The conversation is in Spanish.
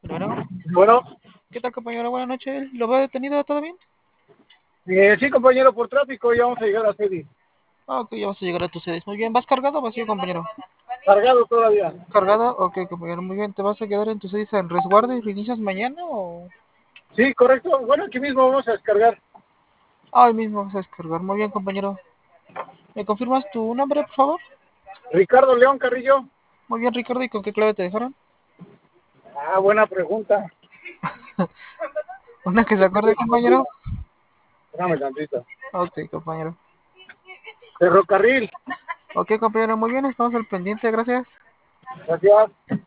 Bueno, Bueno, ¿qué tal, compañero? Buenas noches. ¿Lo veo detenido? ¿Todo bien? sí, compañero, por tráfico ya vamos a llegar a Cedi. Ah, ok, ya vas a llegar a tu sede. Muy bien, ¿vas cargado o vacío, compañero? Cargado todavía. ¿Cargado? Ok, compañero, muy bien. ¿Te vas a quedar en tu sede en resguardo y reinicias mañana o...? Sí, correcto. Bueno, aquí mismo vamos a descargar. Ah, hoy mismo vas a descargar. Muy bien, compañero. ¿Me confirmas tu nombre, por favor? Ricardo León Carrillo. Muy bien, Ricardo. ¿Y con qué clave te dejaron? Ah, buena pregunta. ¿Una que se Estoy acuerde, compañero? confundido. Déjame tantito. Ok, compañero. Ferrocarril. Ok, compañero, muy bien. Estamos al pendiente, gracias. Gracias.